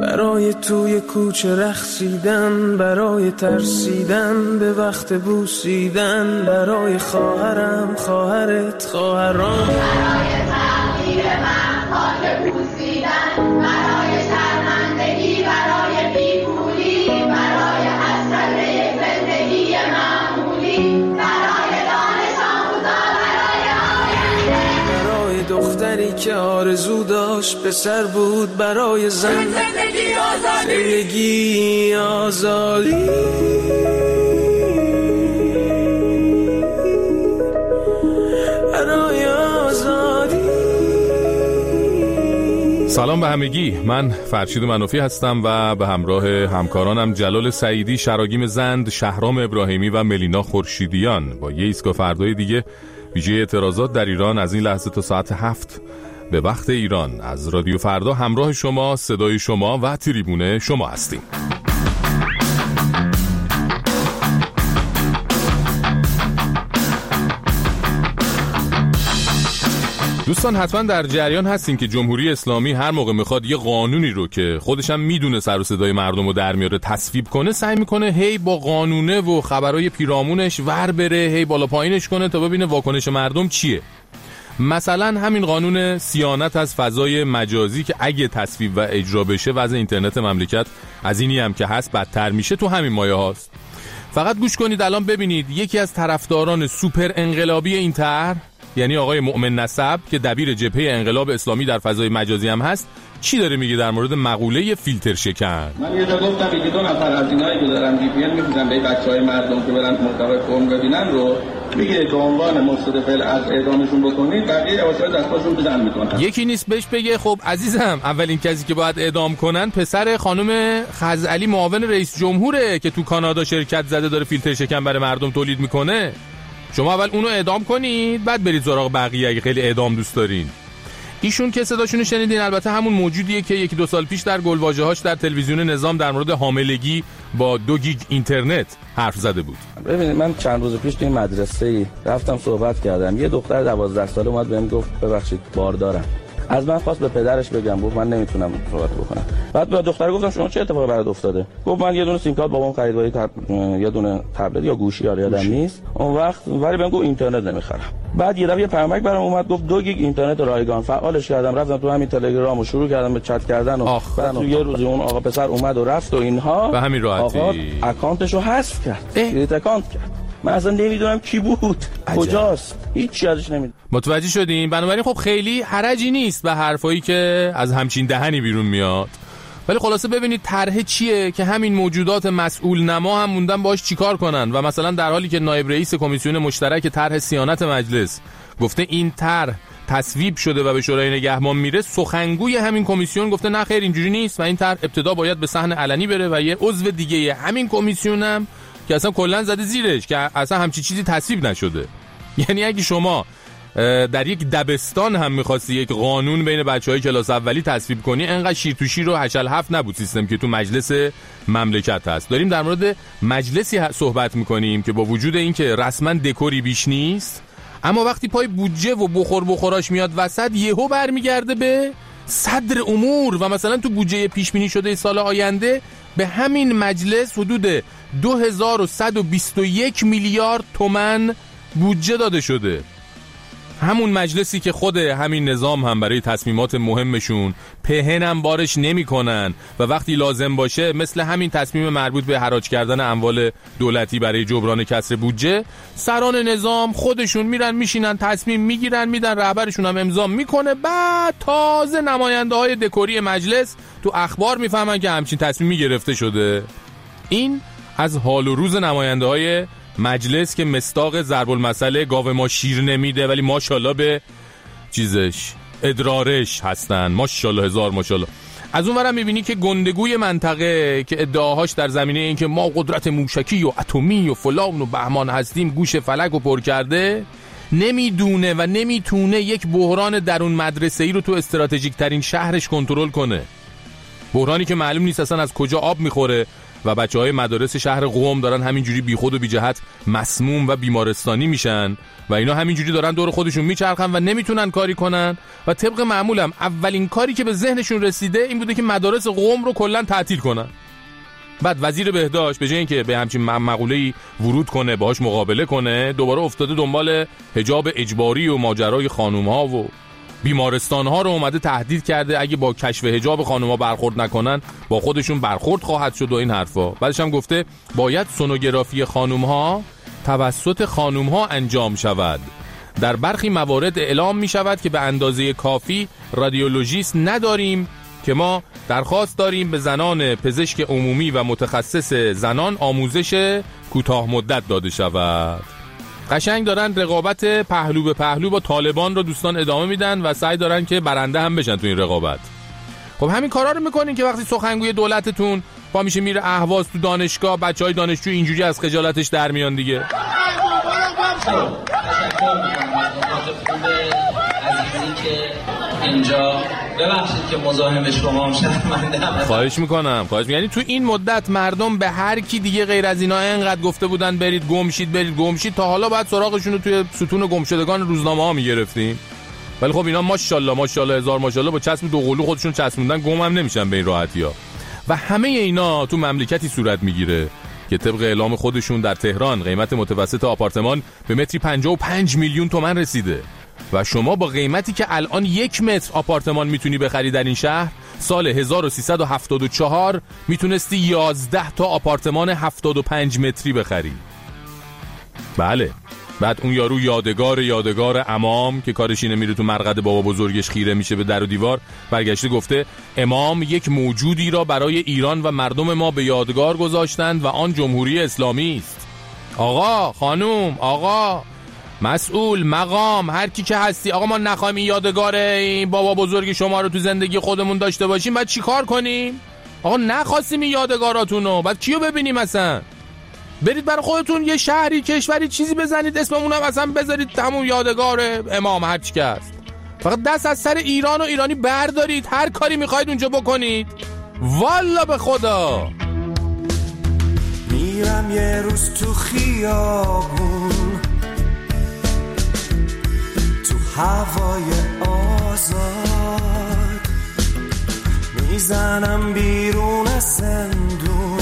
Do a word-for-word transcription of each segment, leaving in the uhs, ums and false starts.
برای توی کوچه رقصیدن، برای ترسیدن به وقت بوسیدن، برای خواهرم خواهرت خواهرام، برای تغییر من خاک بوسیدن، برای شرمندگی، برای بیپولی، برای حسرت زندگی معمولی، برای دانش آموزا، برای آینده، برای دختری که آرزو داشت پسر بود، برای زن زندگی آزادی، زندگی آزادی. سلام به همگی، من فرشید منافی هستم و به همراه همکارانم جلال سعیدی، شراگیم زند، شهرام ابراهیمی و ملینا خورشیدیان با یه ایستگاه فردای دیگه ویژه اعتراضات در ایران از این لحظه تا ساعت هفت به وقت ایران از رادیو فردا همراه شما، صدای شما و تریبون شما هستیم. دوستان حتما در جریان هستین که جمهوری اسلامی هر موقع میخواد یه قانونی رو که خودش هم میدونه سر و صدای مردم رو در میاره تصویب کنه، سعی میکنه هی با قانونه و خبرای پیرامونش ور بره، هی بالا پایینش کنه تا ببینه واکنش مردم چیه. مثلا همین قانون صیانت از فضای مجازی که اگه تصویب و اجرا بشه وضع اینترنت مملکت از اینی هم که هست بدتر میشه تو همین مایه هاست. فقط گوش کنید الان ببینید یکی از طرفداران سوپر انقلابی این طرح، یعنی آقای مؤمن نسب که دبیر جبهه انقلاب اسلامی در فضای مجازی هم هست، چی داره میگه در مورد مقوله فیلتر شکن. من یه جا گفتم یکی دو نفر از اینایی که دارن وی پی ان می‌فروشن به بچهای مردم که برن محتوای قوم ببینن رو میگه که عنوان مستدفل از اعدامشون بکنید، بقیه واسه دستاشون بزن میکنن. یکی نیست بهش بگه خب عزیزم اولین کسی که باید اعدام کنن پسر خانم خزعلی معاون رئیس جمهوره که تو کانادا شرکت زده داره فیلتر شکن برای مردم تولید میکنه. شما اول اونو اعدام کنید بعد برید سراغ بقیه اگه خیلی اعدام دوست دارین. ایشون که صداشونو شنیدین البته همون موجودیه که یکی دو سال پیش در گلواژه‌هاش در تلویزیون نظام در مورد حاملگی با دو گیگ اینترنت حرف زده بود. ببینید من چند روز پیش تو این مدرسه‌ای رفتم صحبت کردم، یه دختر دوازده ساله اومد بهم گفت ببخشید باردارم. از من خواست به پدرش بگم، گفت من نمیتونم صحبت بکنم. بعد به دختر گفتم شما چه اتفاقی برات افتاده؟ گفت من یه دونه سیم کارت بابام خرید با تب... یه دونه تبلت یا گوشی یا یادم نیست، اون وقت ولی بهم گفت اینترنت نمیخرم. بعد یه دفعه یه پیامک برام اومد گفت دو گیگ اینترنت رایگان، فعالش کردم، رفتم تو همین تلگرام و شروع کردم به چت کردن و بعد تو یه روز اون آقا پسر اومد و رفت و اینها به همین راحتی آقا اکانتشو حذف کرد، دیلیت اکانت کرد. من اصلا نمیدونم کی بود، کجاست، هیچ ازش نمیدونم. متوجه شدین؟ بنابراین خب خیلی حرجی نیست به حرفایی که از همچین دهنی بیرون میاد. ولی خلاصه ببینید طرح چیه که همین موجودات مسئول نما هم موندن باش چیکار کنن و مثلا در حالی که نایب رئیس کمیسیون مشترک طرح صیانت مجلس گفته این طرح تصویب شده و به شورای نگهبان میره، سخنگوی همین کمیسیون گفته نه خیر اینجوری نیست و این طرح ابتدا باید به صحن علنی بره و یه عضو دیگه همین کمیسیون هم که اصلا کلا زده زیرش که اصلا همچی چیزی تصویب نشده. یعنی اگه شما در یک دبستان هم می‌خواستی یک قانون بین بچه‌های کلاس اولی تصویب کنی، انقدر شیر تو شیر و هشل هفت نبود سیستم که تو مجلس مملکت هست. داریم در مورد مجلسی صحبت می‌کنیم که با وجود اینکه رسما دکوری بیش نیست، اما وقتی پای بودجه و بخور بخوراش میاد وسط یهو برمیگرده به صدر امور و مثلا تو بودجه پیش بینی شده سال آینده به همین مجلس حدود دو هزار و صد و بیست و یک میلیارد تومان بودجه داده شده. همون مجلسی که خود همین نظام هم برای تصمیمات مهمشون پهنم بارش نمی کنن و وقتی لازم باشه مثل همین تصمیم مربوط به حراج کردن اموال دولتی برای جبران کسر بودجه، سران نظام خودشون میرن میشینن تصمیم میگیرن میدن، رهبرشون هم امضا میکنه، بعد تازه نماینده های دکوری مجلس تو اخبار میفهمن که همچین تصمیمی گرفته شده. این از حال و روز نماینده های مجلس که مصداق ضرب المثل گاو ما شیر نمیده ولی ماشاءالله به چیزش ادرارش هستن، ماشاءالله هزار ماشاءالله. از اون ورم میبینی که گندگوی منطقه که ادعاهاش در زمینه این که ما قدرت موشکی و اتمی و فلان و بهمان هستیم گوش فلک رو پر کرده، نمیدونه و نمیتونه یک بحران درون مدرسه‌ای رو تو استراتژیک ترین شهرش کنترل کنه. بحرانی که معلوم نیست اصلا از کجا آب میخوره و بچهای مدارس شهر قم دارن همینجوری بیخود و بی جهت مسموم و بیمارستانی میشن و اینا همینجوری دارن دور خودشون میچرخن و نمیتونن کاری کنن و طبق معمولم اولین کاری که به ذهنشون رسیده این بوده که مدارس قم رو کلا تعطیل کنن. بعد وزیر بهداشت به جای اینکه به همچین مقوله‌ای ورود کنه باهاش مقابله کنه، دوباره افتاده دنبال حجاب اجباری و ماجرای خانوم‌ها و بیمارستان‌ها رو اومده تهدید کرده اگه با کشف حجاب خانوم‌ها برخورد نکنن با خودشون برخورد خواهد شد و این حرفا. بعدش هم گفته باید سونوگرافی خانوم‌ها توسط خانوم‌ها انجام شود. در برخی موارد اعلام می‌شود که به اندازه کافی رادیولوژیست نداریم که ما درخواست داریم به زنان پزشک عمومی و متخصص زنان آموزش کوتاه مدت داده شود. قشنگ دارن رقابت پهلو به پهلو با طالبان رو دوستان ادامه میدن و سعی دارن که برنده هم بشن تو این رقابت. خب همین کارا رو میکنین که وقتی سخنگوی دولتتون پا میشه میره اهواز تو دانشگاه، بچهای دانشجو اینجوری از خجالتش در میان دیگه. اینجا ببخشید که مزاحم شما هم شرمنده‌ام. خواهش میکنم خواهش میکنم. یعنی تو این مدت مردم به هر کی دیگه غیر از اینا انقدر گفته بودن برید گم شید برید گم شید تا حالا بعد سراغشون رو توی ستون گمشدگان روزنامه ها میگرفتیم. ولی خب اینا ماشاءالله ماشاءالله هزار ماشاءالله با چسب دو قلو خودشون چسبوندن، گم هم نمیشن به این راحتی‌ها. و همه اینا تو مملکتی صورت میگیره که طبق اعلام خودشون در تهران قیمت متوسط آپارتمان به متری پنجاه و پنج میلیون تومان رسیده و شما با قیمتی که الان یک متر آپارتمان میتونی بخری در این شهر سال هزار و سیصد و هفتاد و چهار میتونستی یازده تا آپارتمان هفتاد و پنج متری بخری. بله. بعد اون یارو یادگار یادگار امام که کارش اینه میره تو مرقد بابا بزرگش خیره میشه به در و دیوار، برگشته گفته امام یک موجودی را برای ایران و مردم ما به یادگار گذاشتند و آن جمهوری اسلامی است. آقا، خانوم، آقا، مسئول، مقام، هر کی که هستی، آقا ما نخوایم این یادگار این بابا بزرگ شما رو تو زندگی خودمون داشته باشیم، بعد چی کار کنیم؟ آقا نخواستیم این یادگاراتونو، بعد کیو ببینیم اصلا؟ برید برای خودتون یه شهری کشوری چیزی بزنید اسممون هم اصلا بذارید همون یادگار امام هر چی که هست. فقط دست از سر ایران و ایرانی بردارید، هر کاری میخواید اونجا بکنید. والا به خدا میرم یه روز تو خیابون تو هوای آزاد میزنم بیرون از زندون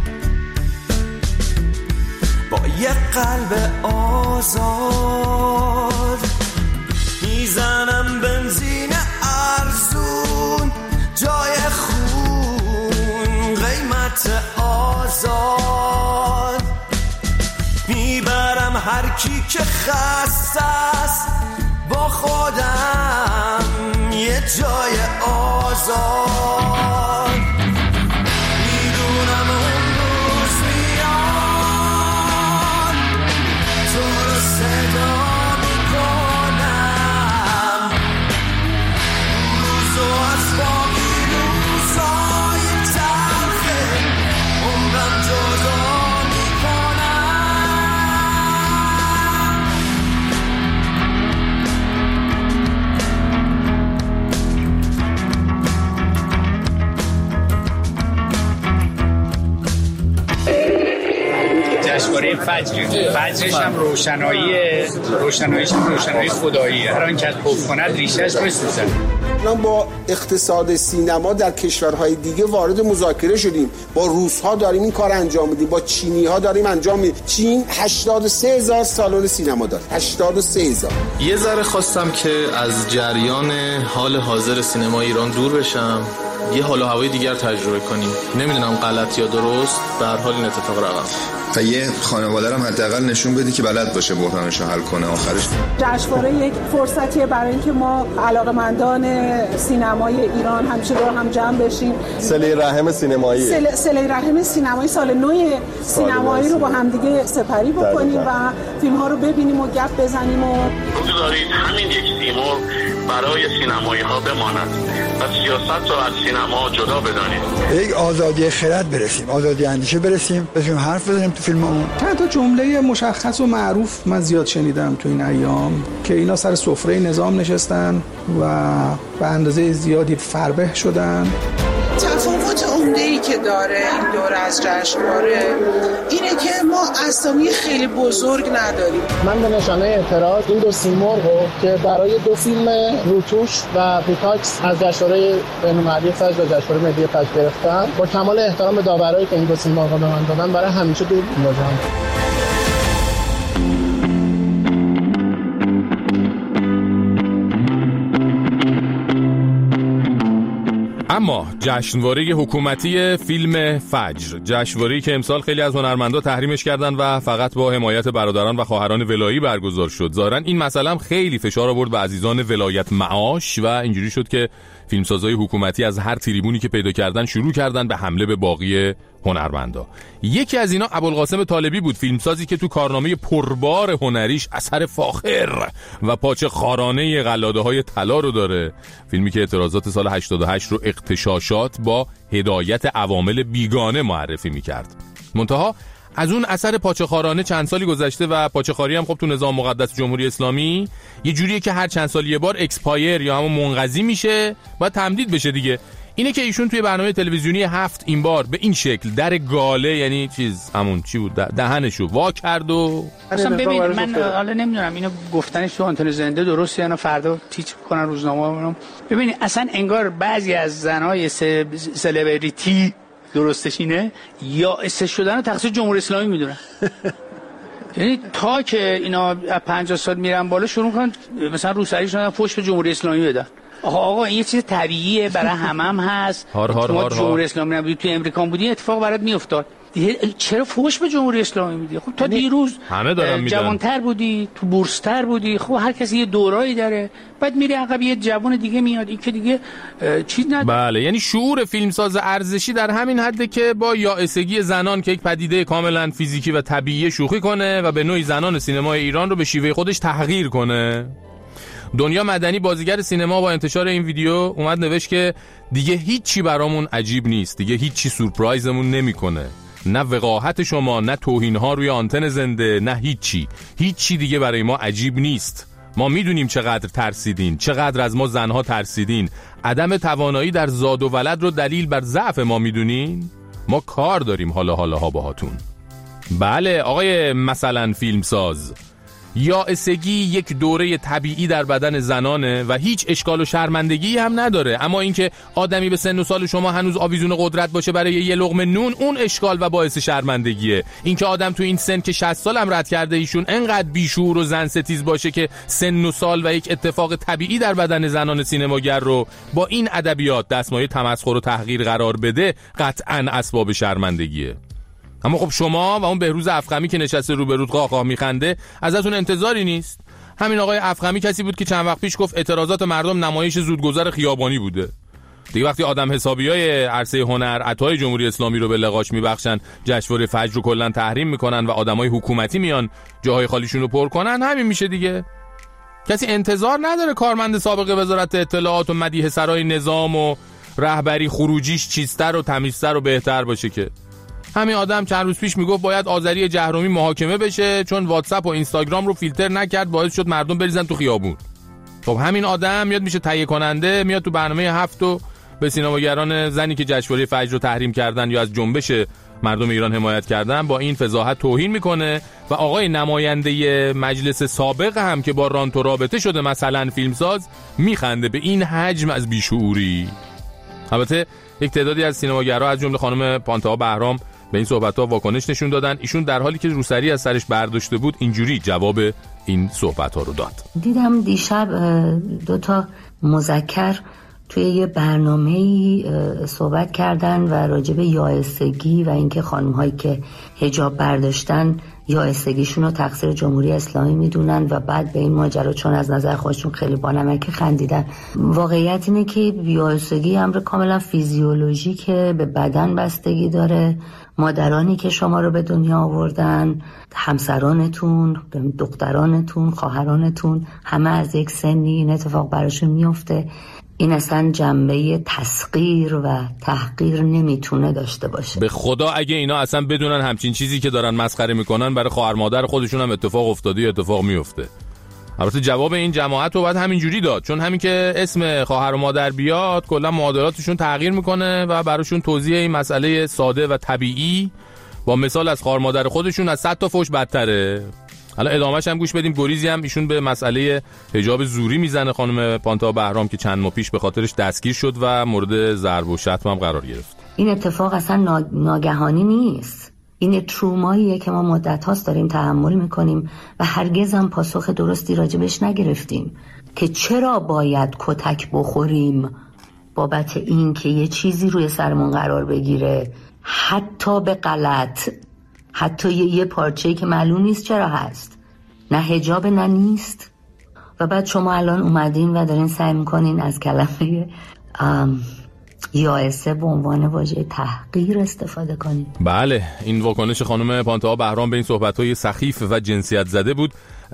با یه قلب آزاد میزنم بنزین ارزون جای خون قیمت آزاد میبرم هر کی که خسته است با خودم یه جای آزاد میدونم اون روز میاد تو رو صدا میکنم روزو از باقی روزای تلخه عمرم جدا جشنواره فجر فجرش هم روشناییه، روشناییش هم روشنایی خداییه. هر آنکه خوب کند ریشش بسوزد. ما با اقتصاد سینما در کشورهای دیگه وارد مذاکره شدیم، با روس‌ها داریم این کار انجام میدیم، با چینی‌ها داریم انجام میدیم. چین هشتاد و سه هزار سالن سینما داره، هشتاد و سه هزار. یه ذره خواستم که از جریان حال حاضر سینما ایران دور بشم، یه حال و هوای دیگر تجربه کنیم. نمیدونم غلط یا درست، به هر حال این اتفاق رقم و یه خانواده هم حداقل نشون بدی که بلد باشه بحرانش رو حل کنه آخرش. جشنواره یک فرصتیه برای اینکه ما علاقه‌مندان سینمای ایران همیشه دور هم جمع بشیم. صله رحم سینمایی صله صله رحم سینمایی سال نو سینمایی رو با همدیگه سپری بکنیم و فیلم‌ها رو ببینیم و گپ بزنیم و بگذارید همین یک تیمور برای سینمایی ها بماند و سیاست رو از سینما جدا بدانید. یک آزادی خرد برسیم، آزادی اندیشه برسیم، بتونیم حرف بزنیم تو فیلممون. چند تا جمله مشخص و معروف من زیاد شنیدم تو این ایام که اینا سر سفره نظام نشستن و به اندازه زیادی فربه شدن. تفاوت عمده‌ای که داره این دوره از جشنواره اینه که ما اسامی خیلی بزرگ نداریم. من به نشانه اعتراض این دو سیمرغ که برای دو فیلم روتوش و پیکاکس از جشنواره بین‌المللی فجر و جشنواره ملی فجر گرفتم، با کمال احترام به داورایی که این دو سیمرغ رو به من دادن برای همیشه دور می‌ذارم. اما جشنواره حکومتی فیلم فجر، جشنواره‌ای که امسال خیلی از هنرمندا تحریمش کردن و فقط با حمایت برادران و خواهران ولایی برگزار شد. ظاهراً این مسئله هم خیلی فشار آورد به عزیزان ولایت معاش و اینجوری شد که فیلمسازهای حکومتی از هر تریبونی که پیدا کردن شروع کردن به حمله به باقی هنرمندا. یکی از اینا ابوالقاسم طالبی بود، فیلمسازی که تو کارنامه پربار هنریش اثر فاخر و پاچه خارانه قلاده‌های طلا رو داره. فیلمی که اعتراضات سال هشتاد و هشت رو اغتشاشات با هدایت عوامل بیگانه معرفی می‌کرد. منتها از اون اثر پاچه‌خوارانه چند سالی گذشته و پاچه‌خواری هم خب تو نظام مقدس جمهوری اسلامی یه جوریه که هر چند سال یه بار اکسپایر یا همون منقضی میشه، باید تمدید بشه دیگه. اینه که ایشون توی برنامه تلویزیونی هفت این بار به این شکل در گاله، یعنی چیز همون چی بود، دهنشو وا کرد و اصلا ببین من حالا نمیدونم اینو گفتنش تو آنتن زنده درسته یا فردا تیچ کنن روزنامه. ببین اصلا انگار بعضی از زنای سلبریتی درستش اینه یا استش شدن رو تقصیر جمهوری اسلامی میدونن. یعنی تا که اینا پنجاه سال میرن بالا شروع کن مثلا روسری شدن فوش به جمهوری اسلامی بدن. آقا آقا این یه چیز طبیعیه برای همم هم هست. هار هار هار جمهوری اسلامی نبودی تو امریکا بودی اتفاق برات میافتاد. چرا فوش به جمهوری اسلامی میدی؟ خب تا دیروز جوانتر بودی، تو بورستر بودی، خب هر کسی یه دورایی داره، بعد میری عقب یه جوان دیگه میاد این که دیگه چیز نداره. بله، یعنی شعور فیلمساز ارزشی در همین حده که با یائسگی زنان که یک پدیده کاملا فیزیکی و طبیعی شوخی کنه و به نوعی زنان سینمای ایران رو به شیوه خودش تحقیر کنه. دنیا مدنی بازیگر سینما با انتشار این ویدیو اومد نوشت که دیگه هیچی برامون عجیب نیست، دیگه هیچی سورپرایزمون نمیکنه، نه وقاحت شما، نه توهین‌ها روی آنتن زنده، نه هیچی هیچی دیگه برای ما عجیب نیست. ما میدونیم چقدر ترسیدین، چقدر از ما زنها ترسیدین. عدم توانایی در زاد و ولد رو دلیل بر ضعف ما میدونین. ما کار داریم حالا حالاها باهاتون. بله آقای مثلا فیلمساز، یائسگی یک دوره طبیعی در بدن زنانه و هیچ اشکال و شرمندگی هم نداره، اما اینکه آدمی به سن و سال شما هنوز آویزون قدرت باشه برای یه لقمه نون، اون اشکال و باعث شرمندگیه. اینکه آدم تو این سن که شصت سال هم رد کرده ایشون انقدر بیشعور و زن ستیز باشه که سن و سال و یک اتفاق طبیعی در بدن زنان سینماگر رو با این ادبیات دستمایه تمسخر و تحقیر قرار بده، قطعاً اسباب شرمندگیه. اما خب شما و اون بهروز افخمی که نشسته روبروت قاقا میخنده ازتون انتظاری نیست. همین آقای افخمی کسی بود که چند وقت پیش گفت اعتراضات مردم نمایش زودگذر خیابانی بوده. دیگه وقتی آدم حسابیای عرصه هنر عطای جمهوری اسلامی رو به لقاش میبخشن، جشنواره فجر رو کلا تحریم میکنن و آدمای حکومتی میان جاهای خالیشون رو پر کنن، همین میشه دیگه. کسی انتظار نداره کارمند سابق وزارت اطلاعات و مدیح سرای نظام و رهبری خروجیش چیزتر و تمیزتر و بهتر باشه که. همین آدم چند روز پیش میگفت باید آذری جهرومی محاکمه بشه چون واتساپ و اینستاگرام رو فیلتر نکرد، باعث شد مردم بریزن تو خیابون. خب همین آدم میاد میشه تهیه کننده، میاد تو برنامه هفت و به سینماگران زنی که جشنواره فجر رو تحریم کردن یا از جنبش مردم ایران حمایت کردن با این فضاحت توهین میکنه و آقای نماینده مجلس سابق هم که با رانتو رابطه شده مثلا فیلمساز میخنده به این حجم از بیشعوری. البته یک تعدادی از سینماگرها از جمله خانم پانتا بهرام به این صحبت‌ها واکنش نشون دادن. ایشون در حالی که روسری از سرش برداشته بود اینجوری جواب این صحبت‌ها رو داد. دیدم دیشب دو تا مذکر توی یه برنامه‌ای صحبت کردن و راجع به یائسگی و اینکه خانم‌هایی که حجاب برداشتن یائسگیشون رو تقصیر جمهوری اسلامی میدونن و بعد به این ماجرا چون از نظر خودشون خیلی بانمکی خندیدن. واقعیت اینه که یائسگی امر کاملا فیزیولوژیکه، به بدن بستگی داره. مادرانی که شما رو به دنیا آوردن، همسرانتون، دخترانتون، خواهرانتون، همه از یک سنی این اتفاق براشون میفته. این اصلا جنبه تسخیر و تحقیر نمیتونه داشته باشه. به خدا اگه اینا اصلا بدونن همچین چیزی که دارن مسخره میکنن برای خواهر مادر خودشون هم اتفاق افتاده یا اتفاق میفته. البته جواب این جماعت رو باید همینجوری داد، چون همین که اسم خواهر و مادر بیاد کلا معادلاتشون تغییر میکنه و براشون توضیح این مسئله ساده و طبیعی با مثال از خواهر مادر خودشون از صد تا فوش بدتره. حالا ادامهش هم گوش بدیم. گریزی هم ایشون به مسئله حجاب زوری میزنه خانم پانتا بهرام که چند ماه پیش به خاطرش دستگیر شد و مورد ضرب و شتم هم قرار گرفت. این اتفاق اصلا ناگهانی نیست، این تروماییه که ما مدت هاست داریم تحمل میکنیم و هرگز هم پاسخ درستی راجبش نگرفتیم که چرا باید کتک بخوریم بابت این که یه چیزی روی سرمون قرار بگیره، حتی به غلط، حتی یه, یه پارچه‌ای که معلوم نیست چرا هست، نه حجاب نه نیست. و بعد شما الان اومدین و دارین سعی میکنین از کلمه یائسه به عنوان واژه تحقیر استفاده کنید. بله، این واکنش خانم پانتا بهرام به این صحبت‌های سخیف و جنسیت زده بود.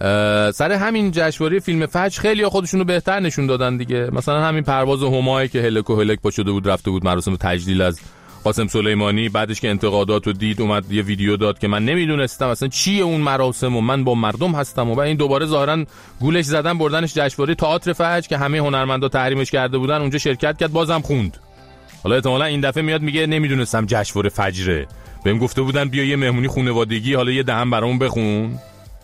سر همین جشنواره فیلم فجر خیلی ها خودشونو بهتر نشون دادن دیگه. مثلا همین پرواز همای که هلک و هلک پا شده بود رفته بود مراسم تجلیل از قاسم سلیمانی، بعدش که انتقادات رو دید اومد یه ویدیو داد که من نمیدونستم اصلا چیه اون مراسم و من با مردم هستم و بعد این دوباره ظاهرا گولش زدن بردنش جشنواره تئاتر فجر که همه هنرمندا تحریمش کرده بودن، اونجا شرکت کرد بازم خوند. حالا احتمالاً این دفعه میاد میگه نمیدونستم جشنواره فجره، بهم گفته بودن بیا یه مهمونی خانوادگی، حالا یه دهم برامون بخون.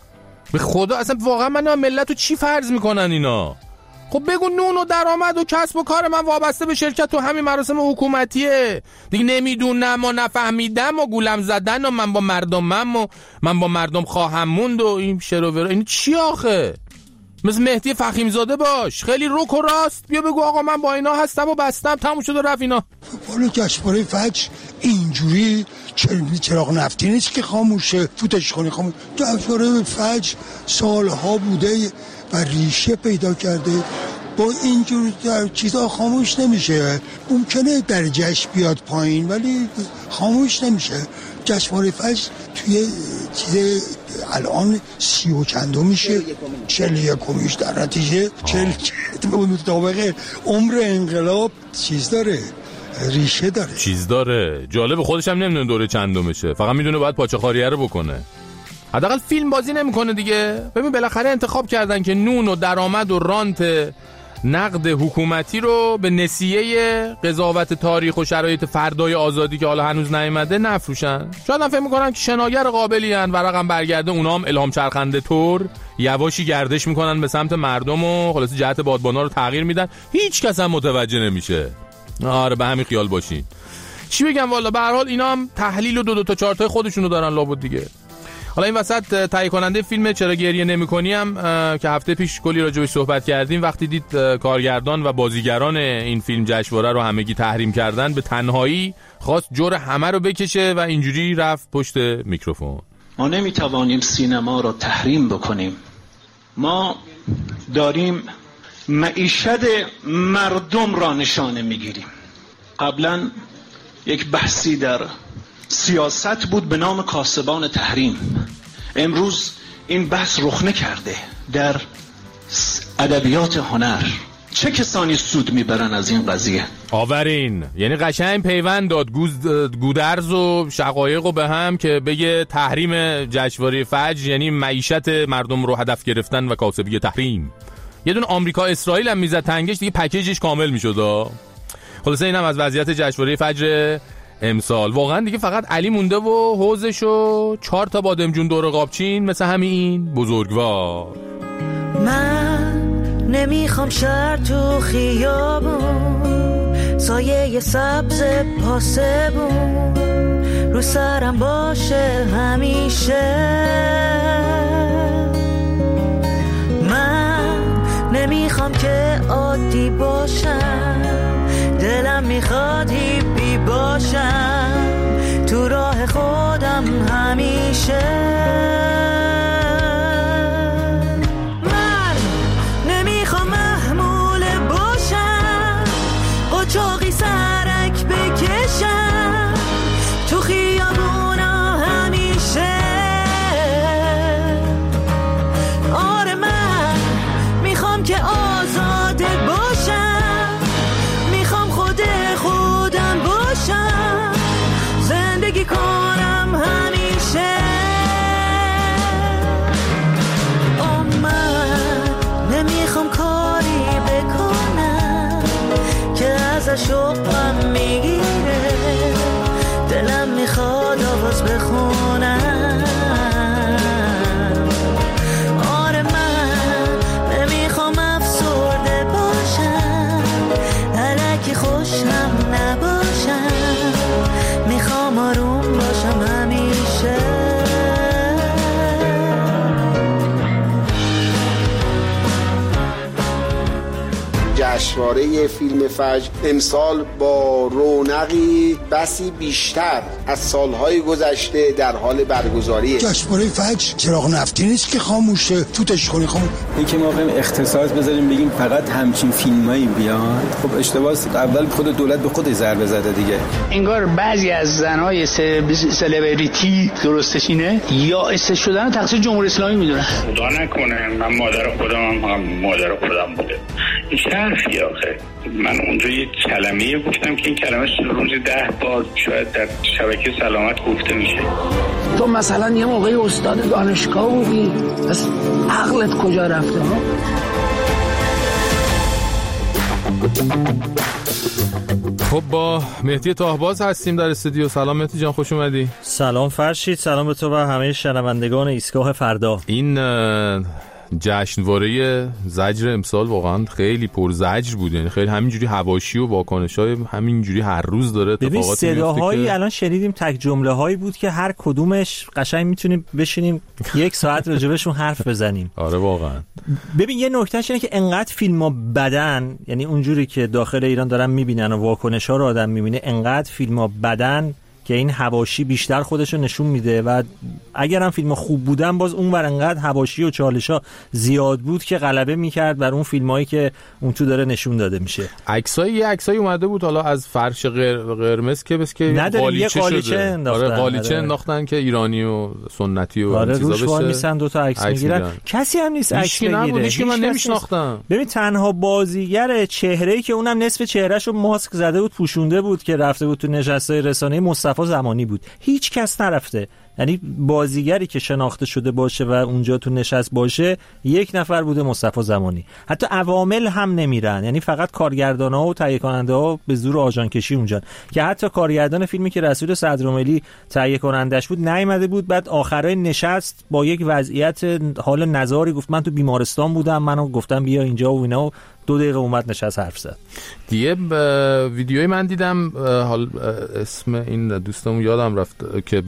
به خدا اصلا واقعا من ملتو چی فرض میکنن اینا؟ خب بگو نون و درآمد و کسب و کار من وابسته به شرکت و همین مراسم حکومتیه دیگه. نمیدونم و نفهمیدم و گولم زدن و من با مردمم و من با مردم خواهم موند و این شروور این چی آخه؟ مثل مهدی فخیمزاده باش، خیلی روک و راست بیا بگو آقا من با اینا هستم و بستم تموم شد و رفت اینا. والا جشنواره فجر اینجوری چراغ نفتی نیست که خاموشه فوتش کنی خاموش. جشنواره فجر سالها بوده و ریشه پیدا کرده، با اینجور چیزا خاموش نمیشه. ممکنه درجهش بیاد پایین ولی خاموش نمیشه. جشنواره فجر توی چیز الان سی و چندو میشه، چهل یکمیش در نتیجه چهل مطابق عمر انقلاب چیز داره، ریشه داره، چیز داره. جالب خودش هم نمیدونه دوره چندمشه، فقط میدونه باید پاچه خاریه رو بکنه. حداقل فیلم بازی نمیکنه دیگه. ببین بالاخره انتخاب کردن که نون و درآمد و رانت نقد حکومتی رو به نسیه قضاوت تاریخ و شرایط فردای آزادی که حالا هنوز نیامده نفروشن. شاید هم فکر میکنن که شناگر قابلی ان و رقم برگرده اونا هم الهام چرخنده طور یواشی گردش میکنن به سمت مردم و خلاص جهت بادبانا رو تغییر میدن. هیچ کس هم متوجه نمیشه. آره به همین خیال باشین. چی بگم والا، به هر حال اینا هم تحلیل و دو دو تا چهار تا خودشونو دارن لابد دیگه. حالا این وسط تهیه کننده فیلم چرا گریه نمی‌کنی هم که هفته پیش کلی راجعش صحبت کردیم، وقتی دید کارگردان و بازیگران این فیلم جشنواره رو همگی تحریم کردن به تنهایی خواست جور همه رو بکشه و اینجوری رفت پشت میکروفون. ما نمیتوانیم سینما رو تحریم بکنیم. ما داریم معیشت مردم را نشانه میگیریم. قبلا یک بحثی در سیاست بود به نام کاسبان تحریم. امروز این بحث رخنه کرده در ادبیات هنر. چه کسانی سود میبرن از این قضیه؟ آورین، یعنی قشنگ پیوند داد گودرز و شقایق و به هم که بگه تحریم جشنواره فجر یعنی معیشت مردم رو هدف گرفتن و کاسبی تحریم. یه دون آمریکا اسرائیل هم میزد تنگش دیگه پکیجش کامل میشد. خلاصه اینم از وضعیت جشنواره فجر امسال. واقعا دیگه فقط علی مونده و حوزش و چهار تا بادمجون دور قابچین مثل همین بزرگوار. من نمیخوام شهر تو خیابون، سایه سبز پاسبون رو سرم باشه همیشه. من نمیخوام که عادی باشم، دلم میخواد هیپی باشم تو راه خودم همیشه. من نمیخوام محمول باشم، قاچاقی سرک بکشم تو خیابونا همیشه. آره من میخوام که آزاده باشم، میخوام خود خودم باشم، زندگی کنم همیشه. ازش شوقم میگیره، دلم میخواد آواز بخونم. آره من نمیخوام افسرده باشم، الکی خوشم نباشم، میخوام آروم باشم همیشه. جشنواره فیلم فجر امسال با رونقی بسی بیشتر از سالهای گذشته در حال برگزاریه. جشنواره فجر چراغ نفتی نیست که خاموشه، توتش خونی خاموش. این که ما بخوایم اختصاص بذاریم بگیم فقط همچین فیلمایی بیان، خب اشتباهه. اول خود دولت به خودش ضربه زده دیگه. انگار بعضی از زنای سلبریتی درستش اینه یا است شدن تقصیر جمهوری اسلامی میدونن. خدا نکنه من مادر خودم هم مادر خودم بوده. این چه حرفی آخه؟ من اونجا یه کلمه‌ای گفتم که این کلمه روزی ده بار شاید در شبکه سلامت گفته میشه. تو مثلا یه موقعی استاد دانشگاه بودی، پس عقلت کجا رفته ها؟ خب با مهدی تاهباز هستیم در استودیو. سلام مهدی جان، خوش اومدی. سلام فرشید، سلام به تو و همه شنوندگان ایستگاه فردا. این جشنواره زجر امسال واقعا خیلی پر زجر بود، یعنی خیلی همینجوری حواشی و واکنش‌های همینجوری هر روز داره اتفاقات میفته. ببین صداهایی که... الان شنیدیم، تک جمله هایی بود که هر کدومش قشنگ میتونیم بشینیم یک ساعت راجبشون حرف بزنیم. آره واقعا. ببین یه نکتهش اینه که انقدر فیلم‌ها بدن، یعنی اونجوری که داخل ایران دارن میبینن و واکنش‌ها رو آدم میبینه، انقدر فیلم‌ها بدن که این حواشی بیشتر خودشو نشون میده و اگرم فیلم خوب بودن باز اون ور انقدر حواشی و چالشا زیاد بود که غلبه میکرد بر اون فیلمایی که اون تو داره نشون داده میشه. عکسای یه عکسایی اومده بود حالا از فرش قرمز که بس که قالیچه شده. انداختن. آره قالیچه انداختن که ایرانی و سنتی و آره چیزا بشه. روش میسن دو تا عکس میگیرن. کسی هم نیست عکس بگیره. هیچ که من نمیشناختم. ببین تنها بازیگر چهره‌ای که اونم نصف چهرهشو ماسک زده بود پوشونده بود که رفته بود تو نشستای رسانه‌ای مصطفی زمانی بود. هیچ کس نرفته. یعنی بازیگری که شناخته شده باشه و اونجا تو نشست باشه یک نفر بوده، مصطفی زمانی. حتی عوامل هم نمیرن، یعنی فقط کارگردان‌ها و تهیه کننده‌ها به زور آژان کشی اونجا، که حتی کارگردان فیلمی که رسول صدرملی تهیه کنندش بود نیامده بود. بعد آخرای نشست با یک وضعیت حال نزاری گفت من تو بیمارستان بودم، منو گفتم بیا اینجا و اینا، و دو دقیقه اومد نشست حرف زد. دیگه ویدیوی من دیدم، حال اسم این دوستمون یادم رفت که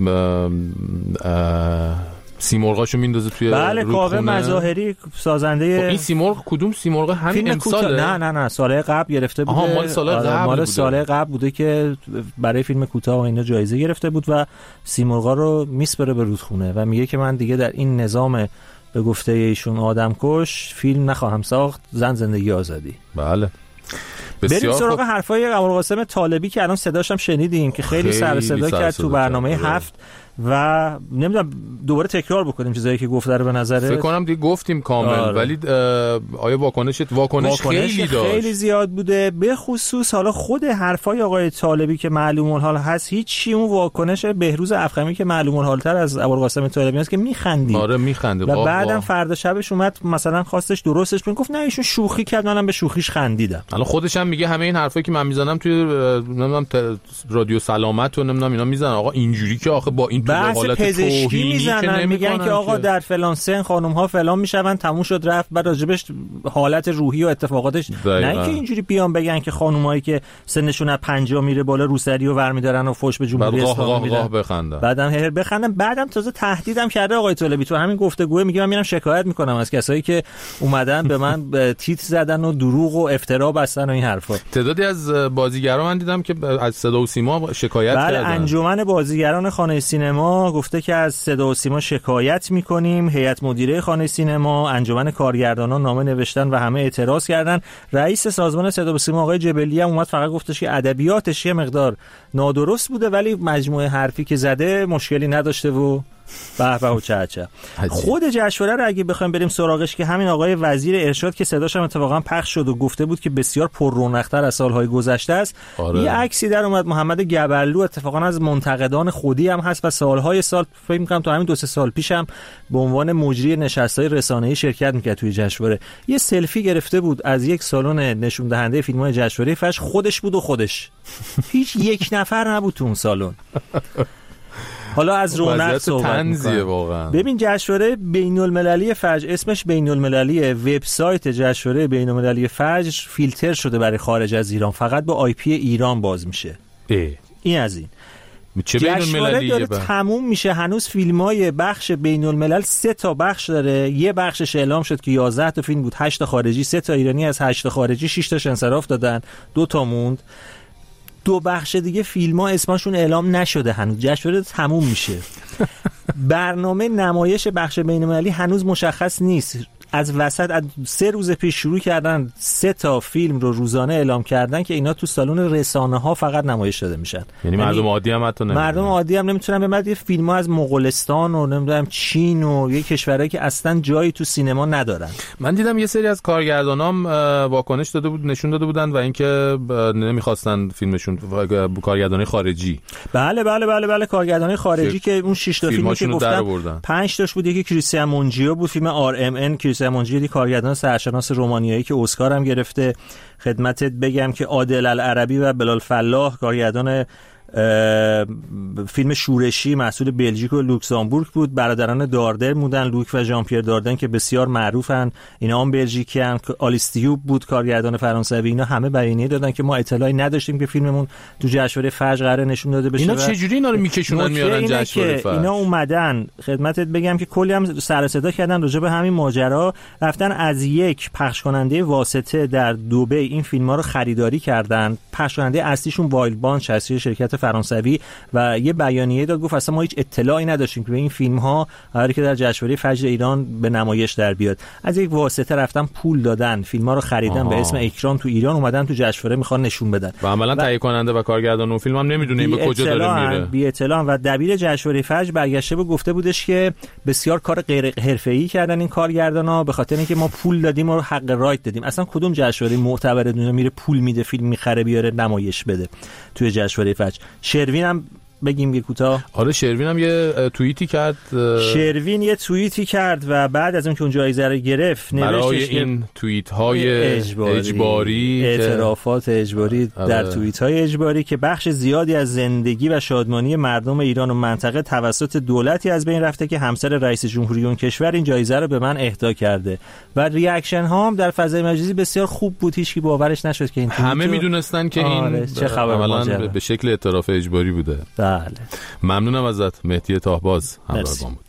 سیمرغاشو میندازه توی بله کاوه مظاهری سازنده. خب این سیمرغ کدوم سیمرغ؟ همین امساله؟ نه نه نه سال قبل گرفته بوده. آها مال سال قبل مال بوده. سال قبل بوده که برای فیلم کوتاه و اینا جایزه گرفته بود و سیمرغا رو میسپره به رودخونه و میگه که من دیگه در این نظام به گفته ایشون آدم کش فیلم نخواهم ساخت، زن زندگی آزادی. بله. بریم سراغ حرفای ابوالقاسم طالبی که الان صداش هم شنیدیم که خیلی, خیلی سر صدا کرد تو برنامه هفت و نمیدونم دوباره تکرار بکنیم چیزایی که گفته رو به نظرت. فکر کنم دیگه گفتیم کامل. آره. ولی آیا واکنشت واکنش, واکنش خیلی داشت، خیلی زیاد بوده، به خصوص حالا خود حرفای آقای طالبی که معلوم الحال هست، هیچی اون واکنش بهروز افخمی که معلوم الحال تر از ابوالقاسم طالبی است که میخندید. آره میخنده و بعدم فردا شبش اومد مثلا خواستش درستش کنه، گفت نه ایشون شوخی کرد، منم به شوخیش خندیدم. الان خودش هم میگه همه این حرفایی که من میزنم توی نمیدونم رادیو سلامت و نمیدونم اینا میزنن، آقا اینجوری که آخه با این بحث پزشکی میزنن، میگن که آقا در فلان سن خانم ها فلان میشون، تموم شد رفت، بعد راجبش حالت روحی و اتفاقاتش دقیقا. نه که اینجوری بیان بگن که خانمایی که سنشون از پنجاه میره بالا روسری و ورمیدارن و فوش به جمهوری اسلامی میدن، بخندن بعدم هر بخندن، بعدم تازه تهدیدم کرده آقای طالبی تو همین گفتگو، میگه من میرم شکایت میکنم از کسایی که اومدن به من تیتر زدن و دروغ و افترا بستن و این حرفا. تعدادی از بازیگران من دیدم که از صدا و سیما شکایت بله کردن. انجمن بازیگران خانه سینما گفته که از صدا و سیما شکایت میکنیم. هیئت مدیره خانه سینما، انجمن کارگردانان نامه نوشتن و همه اعتراض کردن. رئیس سازمان صدا و سیما آقای جبلی هم اومد فقط گفتش که ادبیاتش یه مقدار نادرست بوده ولی مجموعه حرفی که زده مشکلی نداشته و به به و چه چه. خود جشنواره رو اگه بخوایم بریم سراغش که همین آقای وزیر ارشاد که صداش هم اتفاقا پخش شد و گفته بود که بسیار پر رونق‌تر از سالهای گذشته است. آره. یه عکسی در اومد محمد گبرلو اتفاقا از منتقدان خودی هم هست و سالهای سال فکر می‌کنم تا همین دو سه سال پیشم به عنوان مجری نشست‌های رسانه‌ای شرکت می‌کرد توی جشنواره. یه سلفی گرفته بود از یک سالن نشون دهنده فیلم‌های جشنواره فجر، خودش بود و خودش. هیچ یک نفر نبود تو اون سالن. حالا از رونق صحبت می‌کنم. ببین جشنواره بین‌المللی فجر اسمش بین‌المللی، وبسایت جشنواره بین‌المللی فجر فیلتر شده برای خارج از ایران، فقط با آی پی ایران باز میشه. اه. این از این چه بین‌المللی داره تموم میشه. هنوز فیلمای بخش بین‌الملل سه تا بخش داره. یه بخشش اعلام شد که یازده تا فیلم بود، هشت تا خارجی، سه تا ایرانی. از هشت تا خارجی شش تاش انصراف دادن، دو تا موند. دو بخش دیگه فیلم ها اسمشون اعلام نشده هنوز، جشنواره تموم میشه. برنامه نمایش بخش بین‌المللی هنوز مشخص نیست. از وسط از سه روز پیش شروع کردن سه تا فیلم رو روزانه اعلام کردن که اینا تو سالن رسانه ها فقط نمایش داده میشن. یعنی مردم عادی هم حتی نمیدونن. مردم عادی هم نمیتونن ببینن. یه فیلم ها از مغولستان و نمیدونم چین و یه کشورایی که اصلا جایی تو سینما ندارن. من دیدم یه سری از کارگردانام واکنش داده بود، نشون داده بودن و اینکه نمیخواستن فیلمشون کارگردانای خارجی. بله بله بله بله کارگردانای خارجی که اون شش تا فیلمی که گفتم پنج تاش بود. یکی کریستیان مونجیو بود، فیلم آر ام ان. کریستیان مونجیو کارگردان سرشناس رومانیایی که اسکار هم گرفته. خدمتت بگم که عادل العربی و بلال فلاح کارگردان فیلم شورشی محصول بلژیک و لوکزامبورگ بود. برادران داردر بودن، لوک و ژان پیر داردن که بسیار معروفن، اینا هم بلژیکی ان. آلیستیوب بود کارگردان فرانسوی. اینا همه بیانیه دادن که ما اطلاعی نداشتیم که فیلممون تو جشنواره فجر قرار نشون داده بشه. اینا چه جوری اینا رو میکشونن میارن جشنواره فجر؟ اینا اومدن خدمتت بگم که کلی هم سر صدا کردن راجع به همین ماجرا، رفتن از یک پخش کننده واسطه در دبی این فیلم‌ها رو خریداری کردن. پخش کننده اصلیشون وایلد بانچ هست، شرکت فرانسوی، و یه بیانیه داد گفت اصلا ما هیچ اطلاعی نداشتیم که این فیلم ها قراره که در جشنواره فجر ایران به نمایش در بیاد. از یک واسطه رفتن پول دادن، فیلم ها رو خریدن آها. به اسم اکران تو ایران اومدن تو جشنواره میخوان نشون بدن و عملا تهیه کننده و کارگردان اون فیلم هم نمیدونه این به کجا داره میره. بی اطلاع. و دبیر جشنواره فجر برگشته بود گفته بودش که بسیار کار غیر حرفه‌ای کردن این کارگردانا به خاطر اینکه ما پول دادیم و حق رایت دادیم. اصلا کدوم جشنواره معتبر دنیا میره پول میده فیلم میخره بیاره نمایش بده توی جشنواره فجر؟ شروین هم بگیم یه کوتاه. آره شروین هم یه توییتی کرد. شروین یه توییتی کرد و بعد از اون که اون جایزه رو گرفت برای این توییت های اجباری, اجباری اعترافات اجباری آره. در توییت های اجباری که بخش زیادی از زندگی و شادمانی مردم ایران و منطقه توسط دولتی از بین رفته که همسر رئیس جمهوری اون کشور این جایزه رو به من اهدا کرده. و ریاکشن ها هم در فضای مجازی بسیار خوب بود، هیچ کی باورش نشد که این همه میدونستان که آره. این چه خبر به شکل اعتراف اجباری بوده. بله. ممنونم ازت مهدی تاهباز همراه با بود.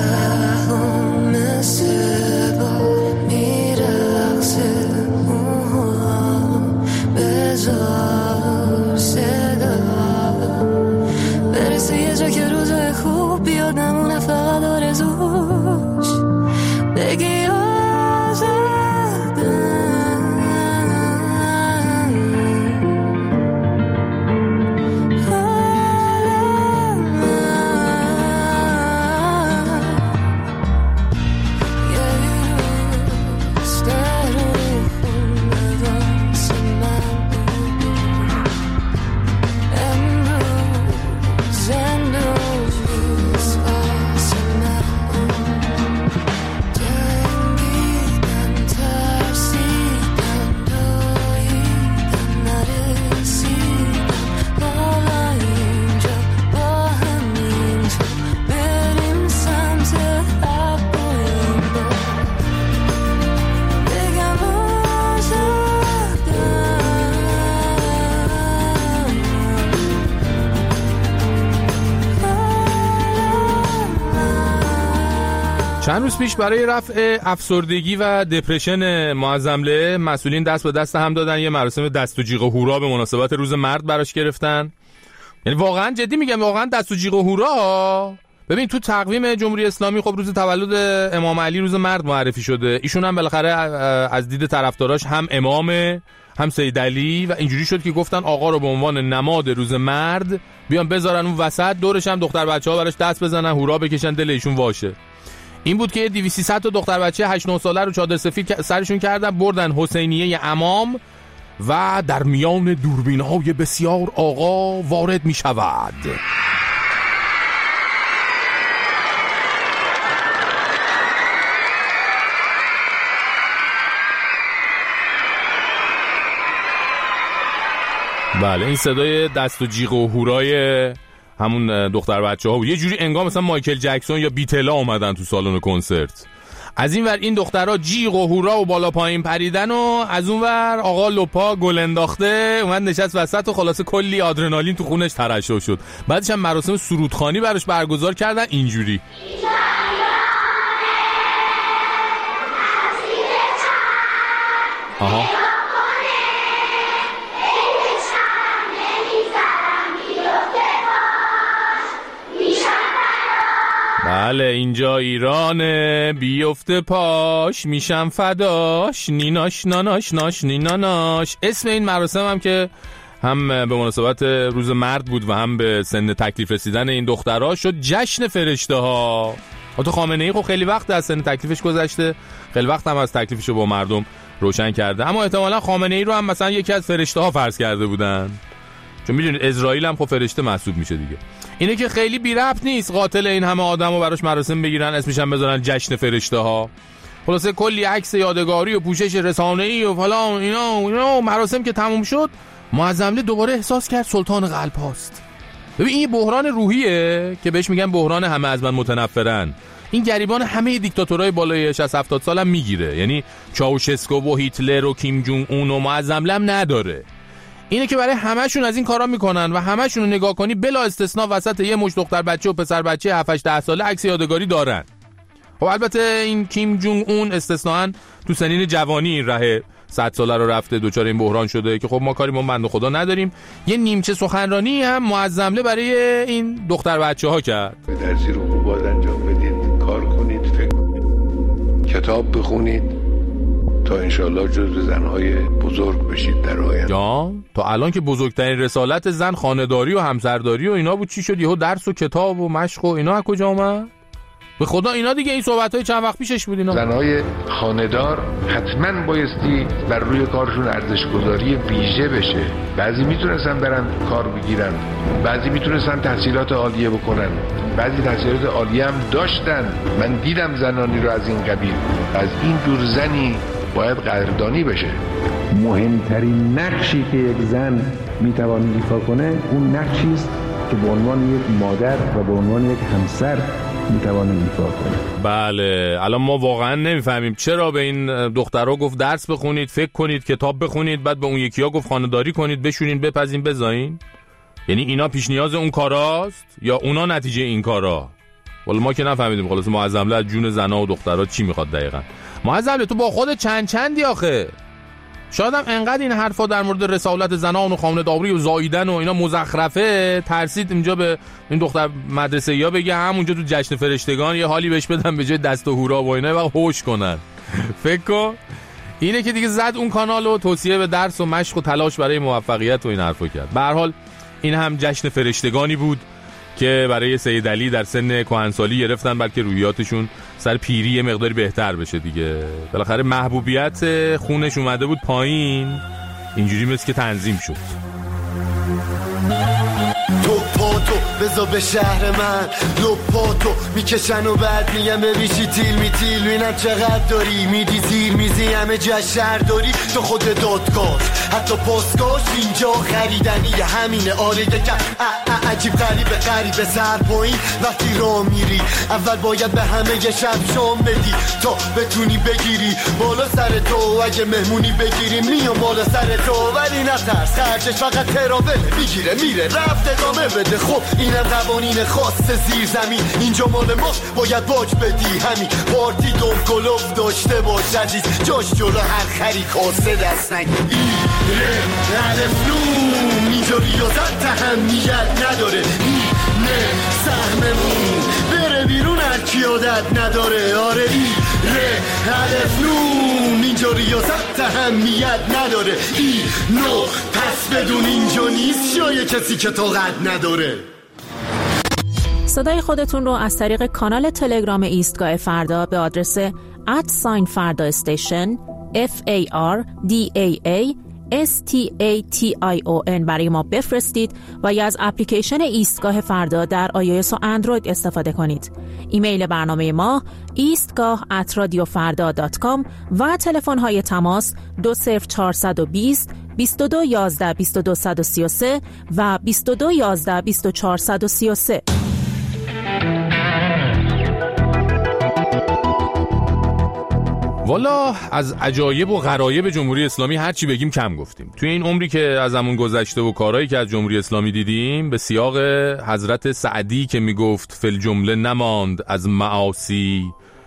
برسه یه جا که روزای خوب بیاد نمونه فقط آرزوش بگی چند روز پیش برای رفع افسردگی و دپرشن معظمله مسئولین دست به دست هم دادن، یه مراسم دست و جیغ و هورا به مناسبت روز مرد براش گرفتن. یعنی واقعا جدی میگم، واقعا دست و جیغ و هورا. ببین تو تقویم جمهوری اسلامی خب روز تولد امام علی روز مرد معرفی شده، ایشون هم بالاخره از دید طرفداراش هم امامه هم سید علی و اینجوری شد که گفتن آقا رو به عنوان نماد روز مرد بیان بذارن اون وسط، دورش هم دختر بچه‌ها براش دست بزنن، هورا بکشن، دل ایشون واشه. این بود که دویست سیصد تا دختر بچه هشت نه ساله رو چادر سفید سرشون کردن بردن حسینیه امام و در میان دوربین‌های بسیار آقا وارد می شود. بله این صدای دست و جیغ و هورای همون دختر بچه ها بود. یه جوری انگار مثلا مایکل جکسون یا بیتلا اومدن تو سالن کنسرت. از این ور این دخترها جیغ و هورا و بالا پایین پریدن و از اون ور آقا لپا گل انداخته اومد نشست وسط و خلاصه کلی آدرنالین تو خونش ترشح شد. بعدش هم مراسم سرودخوانی براش برگزار کردن اینجوری. آها بله اینجا ایرانه بیفته پاش میشم فداش نیناش ناناش ناش نیناناش. اسم این مراسم هم که هم به مناسبت روز مرد بود و هم به سن تکلیف رسیدن این دخترها شد جشن فرشته ها. حتی خامنه ای خب خیلی وقت از سن تکلیفش گذشته، خیلی وقت هم از تکلیفش رو با مردم روشن کرده، اما احتمالا خامنه ای رو هم مثلا یکی از فرشته ها فرض کرده بودن، چون میدونید اسرائیل هم خب فرشته محسوب میشه دیگه. اینه که خیلی بی ربط نیست قاتل این همه آدمو براش مراسم بگیرن اسمش هم بذارن جشن فرشته ها. خلاصه کلی عکس یادگاری و پوشش رسانه‌ای و فلان اینا و اینا مراسم که تموم شد، معظمله دوباره احساس کرد سلطان قلب هاست. ببین این بحران روحیه که بهش میگن بحران همه از من متنفرن. این گریبان همه دیکتاتورهای بالای شصت هفتاد سال هم میگیره، یعنی چاوشسکو و هیتلر و کیم جونگ اون و معظمله هم نداره. اینه که برای همه‌شون از این کارا میکنن و همه‌شون رو نگاه کنی بلا استثنا وسط یه مش دختر بچه و پسر بچه هفت هشت ساله عکس یادگاری دارن. خب البته این کیم جونگ اون استثناً تو سنین جوانی این راه صد ساله رو رفته دوچار این بحران شده که خب ما کاری با بنده خدا نداریم. یه نیمچه سخنرانی هم معظمله برای این دختر بچه‌ها کرد. در زیر حبوبات انجام بدید، کار کنید، فکر کنید، کتاب بخونید تا انشالله جزو زنهای بزرگ بشید در آینده. جان تا الان که بزرگترین رسالت زن خانه‌داری و همسرداری و اینا بود، چی شد یهو درس و کتاب و مشق و اینا از کجا اومد؟ به خدا اینا دیگه این صحبت‌های چند وقت پیشش بود. اینا زنهای خانه‌دار حتما بایستی بر روی کارشون ارزش‌گذاری ویژه بشه. بعضی میتونستن برن کار بگیرن، بعضی میتونستن تحصیلات عالیه بکنن، بعضی تحصیلات عالیه هم داشتن. من دیدم زنانی رو از این قبیل. از این جور زنی باید قدردانی بشه. مهمترین نقشی که یک زن میتواند ایفا کنه اون نقشی است که به عنوان یک مادر و به عنوان یک همسر میتواند ایفا کنه. بله الان ما واقعا نمیفهمیم چرا به این دخترها گفت درس بخونید، فکر کنید، کتاب بخونید، بعد به اون یکی‌ها گفت خانه‌داری کنید، بشورین، بپزین، بزاین. یعنی اینا پیش نیاز اون کاراست یا اونا نتیجه این کارا؟ والا ما که نفهمیدیم. خلاص معظمله از جون زنا و دخترها چی میخواد دقیقاً؟ معظمله تو با خود چند چندی آخه؟ شاید هم انقدر این حرفا در مورد رسالت زنان و خانه‌داری و زاییدن و اینا مزخرفه، ترسید اینجا به این دختر مدرسه‌یا بگه همونجا تو جشن فرشتگان یه حالی بهش بدن به جای دست و هورا و اینا و هوش کنن. فکر کن اینه که دیگه زد اون کانالو توصیه به درس و مشق و تلاش برای موفقیت و این حرفا کرد. به هر حال این هم جشن فرشتگانی بود که برای سید علی در سن کهنسالی گرفتن بلکه روحیاتشون سر پیری یه مقداری بهتر بشه دیگه. بالاخره محبوبیت خونش اومده بود پایین، اینجوری مثل که تنظیم شد. تو پاتو بذار به شهر من لو پاتو میکشن و بعد میگم ببیشی تیل می تیل بینم چقدر داری میدی زیر میزی همه جا شهر داری تو خود دادگاش حتی پاسگاش اینجا خریدنی همینه. آره یکم عجیب غریب غریب سر پایین وقتی را میری اول باید به همه یه شب شام بدی تا بتونی بگیری بالا سر تو. اگه مهمونی بگیری میام بالا سر تو ولی نترس خرجش فقط تراول میگیره میره رفت ادامه بده. خب اینم قوانین خاص زیر زمین اینجا مال ماست باید باج بدی همین پارتی دوم گلوف داشته باش عزیز جاش جلو هر خری کاسه دست نگی. ایره الفنون اینجا ریاضت تهمیت نداره اینه سهممون بره بیرون هر کی عادت نداره. آره ایره الفنون اینجا اینجا ریاست اهمیت نداره. این نو پس بدون اینجا نیست جای کسی که طاقت نداره. صدای خودتون رو از طریق کانال تلگرام ایستگاه فردا به آدرس ات ساین فردا استیشن اف ای آر دی ای ای اس تی ای تی آی او ان برای ما بفرستید و یا از اپلیکیشن ایستگاه فردا در آیویس و اندروید استفاده کنید. ایمیل برنامه ما ایستگاه ات رادیو فردا دات کام و تلفن های تماس دو صفر چهارصد و بیست بیست و دو یازده بیست و دو صد و سی و سه و بیست و دو یازده بیست و چهار صد و سی و سه. والا از عجایب و غرایب جمهوری اسلامی هرچی بگیم کم گفتیم. توی این عمری که از همون گذشته و کارهایی که از جمهوری اسلامی دیدیم، به سیاق حضرت سعدی که میگفت فی الجمله نماند از معاصی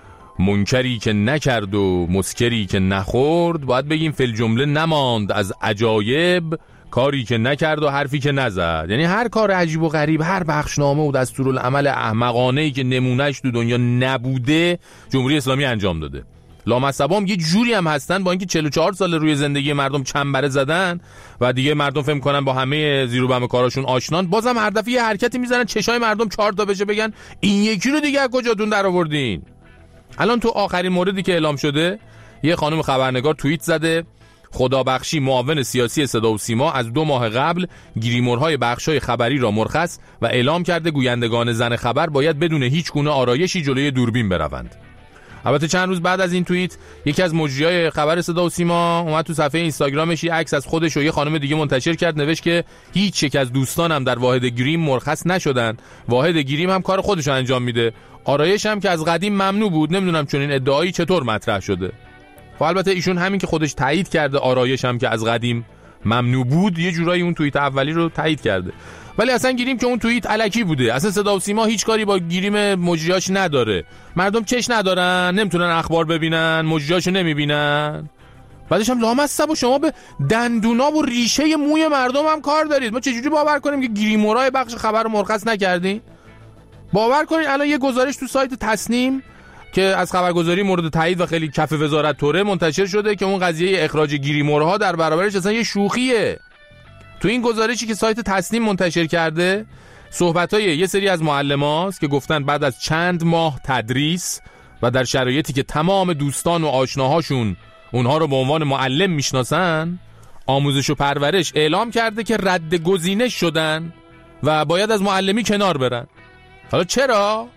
منکری که نکرد و مسکری که نخورد، باید بگیم فی الجمله نماند از عجایب کاری که نکرد و حرفی که نزد. یعنی هر کار عجیب و غریب، هر بخشنامه و دستورالعمل احمقانه‌ای که نمونهش تو دنیا نبوده جمهوری اسلامی انجام داده. لامصبام یه جوری هم هستن با اینکه چهل و چهار سال روی زندگی مردم چنبره زدن و دیگه مردم فهم کنن با همه زیر و بم کاراشون آشنان، بازم هر دفعه یه حرکتی میزنن چشای مردم چهار تا بشه، بگن این یکی رو دیگه از کجاتون در آوردین. الان تو آخرین موردی که اعلام شده، یه خانم خبرنگار توییت زده خدابخشی معاون سیاسی صدا و سیما از دو ماه قبل گریمورهای بخشای خبری را مرخص و اعلام کرده گویندگان زن خبر باید بدون هیچ گونه آرایشی جلوی دوربین بروند. البته چند روز بعد از این توییت یکی از مجریای خبر صدا و سیما اومد تو صفحه اینستاگرامش یه عکس از خودش و یه خانم دیگه منتشر کرد، نوشت که هیچ یک از دوستانم در واحد گریم مرخص نشدن، واحد گریم هم کار خودش انجام میده، آرایش هم که از قدیم ممنوع بود. نمیدونم چون این ادعایی چطور مطرح شده. خب البته ایشون همین که خودش تایید کرده آرایش هم که از قدیم ممنوع بود، یه جورایی اون توییت اولی رو تایید کرده. ولی اصلا گیریم که اون توییت الکی بوده. اصلا صدا و سیما هیچ کاری با گیریم مجریاش نداره. مردم چش ندارن، نمیتونن اخبار ببینن، مجریاشو نمیبینن. بعدش هم لامصب و شما به دندونا و ریشه موی مردم هم کار دارید. ما چجوری باور کنیم که گریمورای بخش خبر رو مرخص نکردین؟ باور کنید الان یه گزارش تو سایت تصنیم که از خبرگزاری مورد تایید و خیلی کف وزارت توره منتشر شده که اون قضیه اخراج گریمورها در برابرش اصلا یه شوخیه. تو این گزارشی که سایت تصنیم منتشر کرده، صحبتای یه سری از معلماست که گفتن بعد از چند ماه تدریس و در شرایطی که تمام دوستان و آشناهاشون اونها رو به عنوان معلم میشناسن، آموزش و پرورش اعلام کرده که رد گزینش شدن و باید از معلمی کنار برن. حالا چرا؟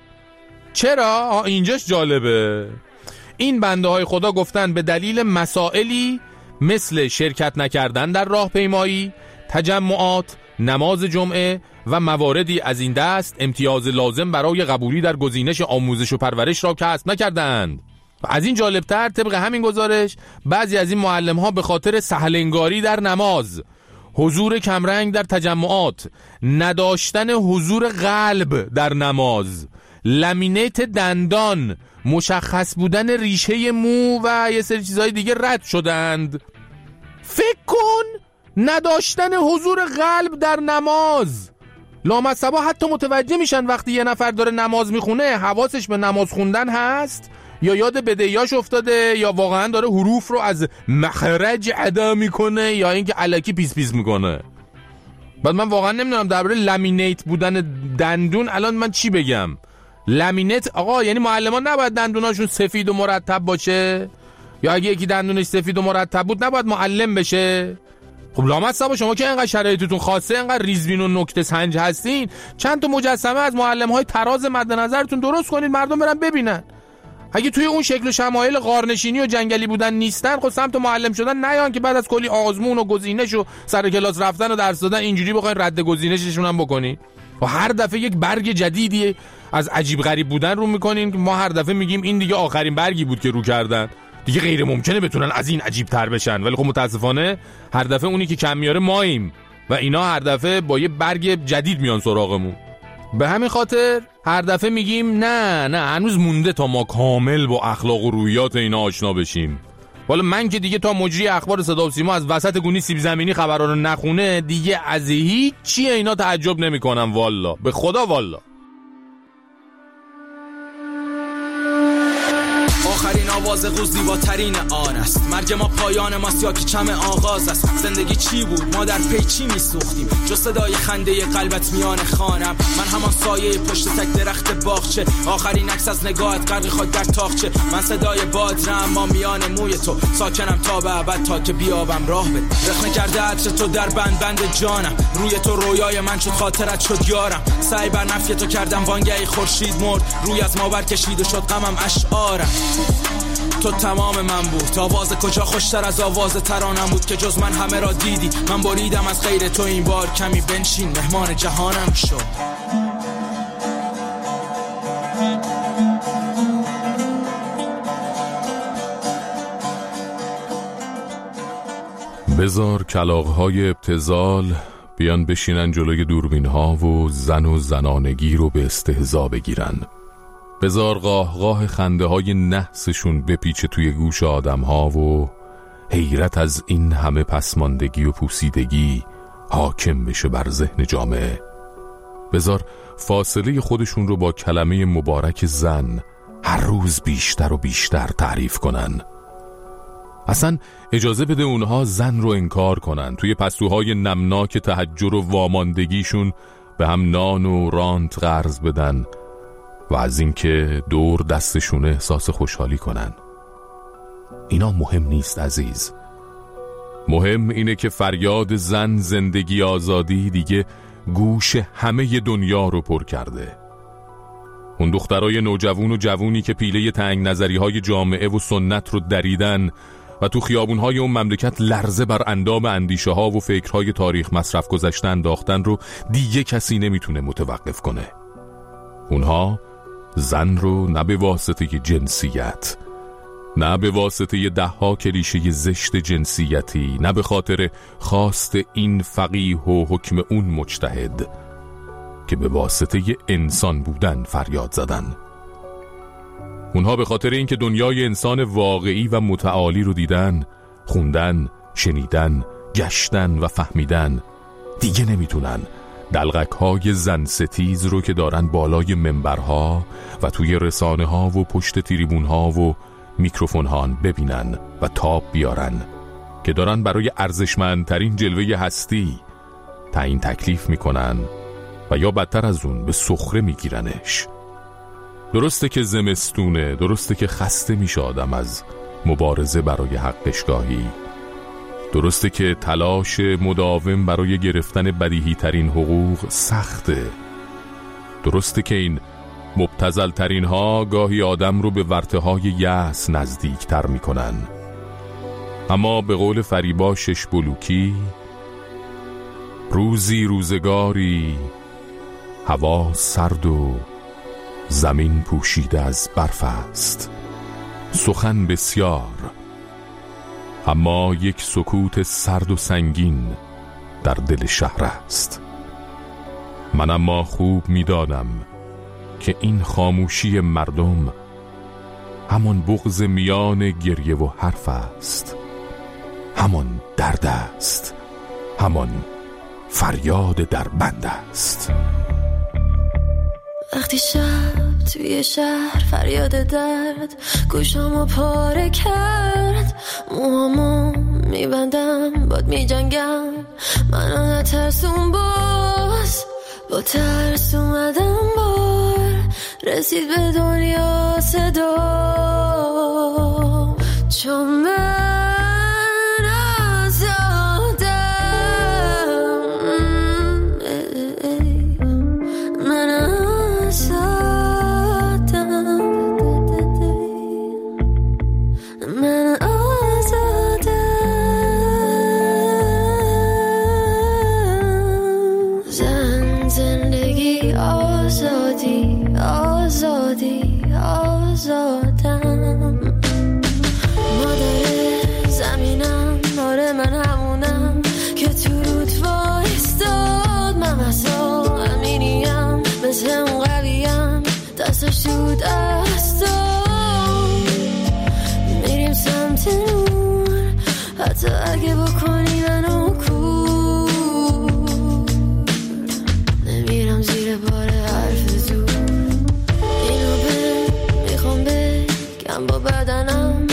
چرا؟ اینجاش جالبه. این بنده های خدا گفتن به دلیل مسائلی مثل شرکت نکردن در راهپیمایی، تجمعات، نماز جمعه و مواردی از این دست امتیاز لازم برای قبولی در گزینش آموزش و پرورش را کسب نکردند. از این جالبتر طبق همین گزارش بعضی از این معلم ها به خاطر سهلنگاری در نماز، حضور کمرنگ در تجمعات، نداشتن حضور قلب در نماز، لامینیت دندان، مشخص بودن ریشه مو و یه سری چیزهای دیگه رد شدند. فکر کن نداشتن حضور قلب در نماز. لامصبا حتی متوجه میشن وقتی یه نفر داره نماز میخونه حواسش به نماز خوندن هست یا یاد بدهیاش افتاده یا واقعا داره حروف رو از مخرج ادا میکنه یا اینکه الکی پیس پیس میکنه. بعد من واقعا نمیدونم درباره لامینیت بودن دندون الان من چی بگم. لامینیت آقا یعنی معلمان نباید دندوناشون سفید و مرتب باشه؟ یا اگه یکی دندونش سفید و مرتب بود نباید معلم بشه؟ خب لامصب شما که اینقدر شرایطتون خاصه، اینقدر ریزبین و نکته سنج هستین، چند تا مجسمه از معلم‌های تراز مد نظرتون درست کنید مردم برن ببینن. اگه توی اون شکل و شمایل غارنشینی و جنگلی بودن نیستن، خب سمت معلم شدن نیان که بعد از کلی آزمون و گزینش و سر کلاس رفتن و درس دادن اینجوری بخواید رد گزینششون هم بکنین. و هر دفعه یک برگ جدیدی از عجیب غریب بودن رو میکنین که ما هر دفعه میگیم این دیگه آخرین برگی بود که رو کردن، دیگه غیر ممکنه بتونن از این عجیب تر بشن. ولی خب متاسفانه هر دفعه اونی که کم میاره ماییم و اینا هر دفعه با یه برگ جدید میان سراغمون. به همین خاطر هر دفعه میگیم نه نه هنوز مونده تا ما کامل با اخلاق و رویات اینا آشنا بشیم. والا من که دیگه تا مجری اخبار صدا و سیما از وسط گونی سیب زمینی خبرا رو نخونه دیگه از هیچ چی اینا تعجب نمیکنم. والا به خدا والا. آخرین آواز قوز زیباترین آن است. مرگ ما پایان ماست یا که کم آغاز است. زندگی چی بود ما در پی چی میسوختیم؟ جز صدای خنده قلبت میان خانم. من همان سایه پشت تک درخت باغچه، آخرین عکس از نگاهت غرق خاک در تاقچه. من صدای بادرم اما میان موی تو، ساکنم تا به ابد تا که بیابم راه بده. رخنه کرده عطر تو در بند بند جانم، روی تو رویای من شد خاطرت شد یارم. سعی بر نفی تو کردم وانگهی خورشید مرد، روی از ما برکشید و شد غمم اشعارم. تو تمام من بود، آواز کجا خوشتر از آواز ترانم بود که جز من همه را دیدی. من بریدم از غیر تو این بار، کمی بنشین مهمان جهانم شد. بذار کلاغ‌های ابتذال بیان بشینن جلوی دوربین‌ها و زن و زنانگی رو به استهزا بگیرن. بذار قاهقاه خنده‌های نحسشون بپیچه توی گوش آدم‌ها و حیرت از این همه پسماندگی و پوسیدگی حاکم بشه بر ذهن جامعه. بذار فاصله خودشون رو با کلمه مبارک زن هر روز بیشتر و بیشتر تعریف کنن. اصلا اجازه بده اونها زن رو انکار کنن، توی پستوهای نمناک تحجر و واماندگیشون به هم نان و رانت قرض بدن و از اینکه دور دستشون احساس خوشحالی کنن. اینا مهم نیست عزیز. مهم اینه که فریاد زن زندگی آزادی دیگه گوش همه دنیا رو پر کرده. اون دخترای نوجوان و جوونی که پیله تنگ نظری های جامعه و سنت رو دریدن و تو خیابونهای اون مملکت لرزه بر اندام اندیشه ها و فکرهای تاریخ مصرف گذشته انداختن رو دیگه کسی نمیتونه متوقف کنه. اونها زن رو نه به واسطه جنسیت، نه به واسطه ده ها کلیشه زشت جنسیتی، نه به خاطر خواست این فقیه و حکم اون مجتهد، که به واسطه انسان بودن فریاد زدن. اونها به خاطر اینکه دنیای انسان واقعی و متعالی رو دیدن، خوندن، شنیدن، گشتن و فهمیدن، دیگه نمیتونن دلغک‌های زن ستیز رو که دارن بالای منبرها و توی رسانه ها و پشت تریبون ها و میکروفون ها ببینن و تاب بیارن که دارن برای ارزشمندترین جلوه هستی تعیین تکلیف میکنن و یا بدتر از اون به سخره میگیرنش. درسته که زمستونه، درسته که خسته میشه آدم از مبارزه برای حقشگاهی، درسته که تلاش مداوم برای گرفتن بدیهی ترین حقوق سخته، درسته که این مبتذل ترین ها گاهی آدم رو به ورطه های یأس نزدیک تر میکنن. اما به قول فریبا شش بلوکی، روزی روزگاری هوا سرد و زمین پوشیده از برف است، سخن بسیار اما یک سکوت سرد و سنگین در دل شهر است. من اما خوب می‌دانم که این خاموشی مردم همان بغض میان گریه و حرف است، همان درد است، همان فریاد در بند است. وقتی شب توی شهر فریاد درد گوشامو پاره کرد، موهامو میبندم باد میجنگم، منو نترسون باز، با ترس اومدم بار، رسید به دنیا صدا، چون من آزادم، من آزادم، من آزادم. زن، زندگی، آزادی، آزادی، آزادم. مادر زمینم، آره من همونم که تو رود وایستاد، من مثلا امینیم، مثل اون قویم، دستش تو دستم، میریم سمت نور، حتی اگه بکنی منو کور، نمیرم زیر بار حرف زور، اینو به میخوام بگم با بدنم،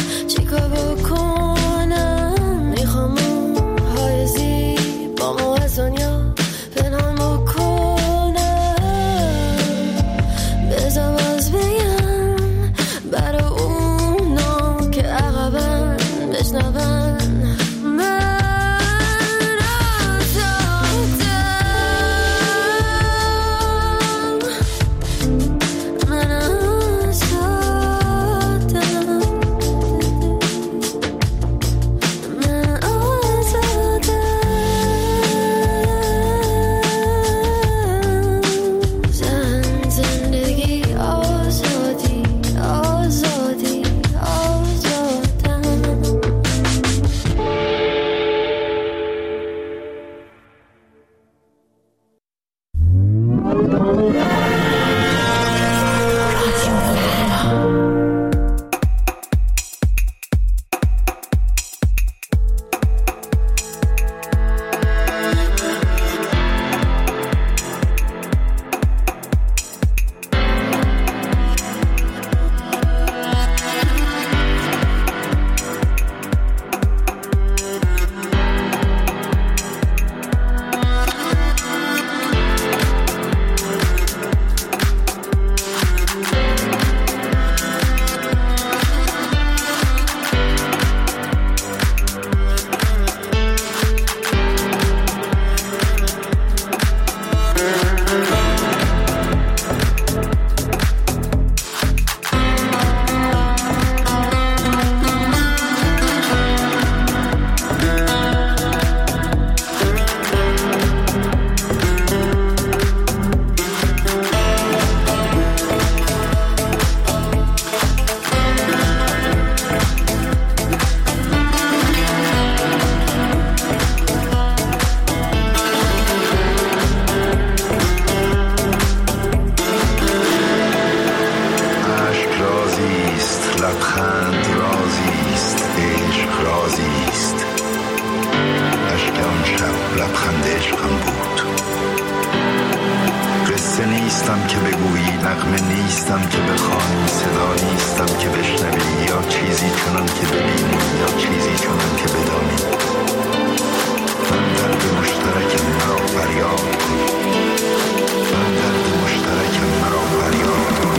نیستم که بگویی، نغمه نیستم که بخوانی، صدا نیستم که بشنوی، یا چیزی چنان که ببینی یا چیزی چنان که بدانی. من درد مشترک مرا فریاد کن، من درد مشترک مرا فریاد کن.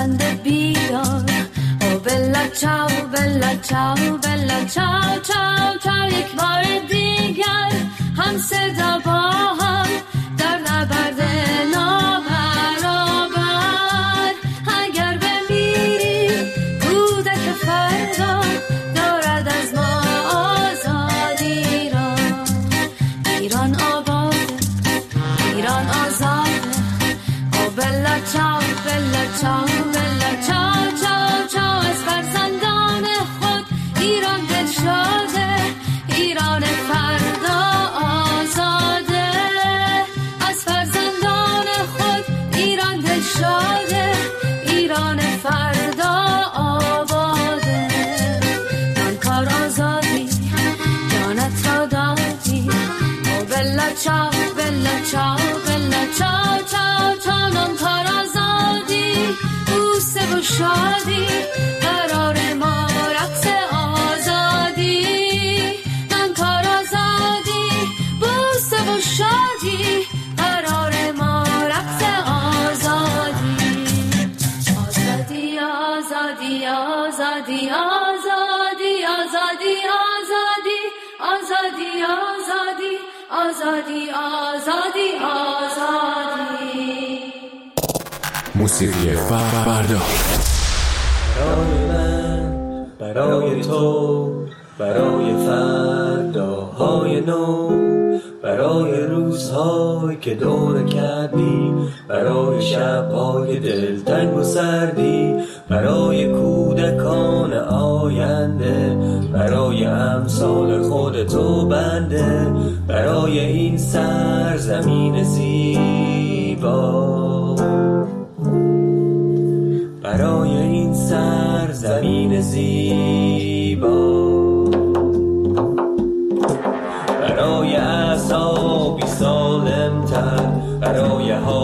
بنده بیار. او بلا چاو بلا چاو بلا چاو چاو چاو. یک بار دیگر هم صدا با هم در نبرد نابرابر. اگر بمیری کودک فردا دارد از ما آزادی را. ایران آباد، ایران آزاده. او بلا چاو بلا چاو بلا چاو چاو چاو. از فرزندان خود ایران دل شاده، ایران فردا آزاده. از فرزندان خود ایران دل شاده، ایران فردا آباده. من کار آزادی جانت را دادی. او بلا چاو بلا چاو بلا چاو چاو چاو. من کار آزادی بوسه و شادی قرار ما رقص آزادی. من کار آزادی بوسه و شادی قرار ما رقص آزادی. آزادی آزادی آزادی آزادی آزادی آزادی آزادی آزادی آزادی آزادی. موسیقی فردا. برای من، برای تو، برای فرداهای نو، برای روزهایی که دور کردی، برای شبهای دلتنگ و سردی، برای کودکان آینده، برای امثال خودتو بنده، برای این سرزمین زیبا، برای این سرزمین زیبا، برای اعصابی سالم‌تر، برای ها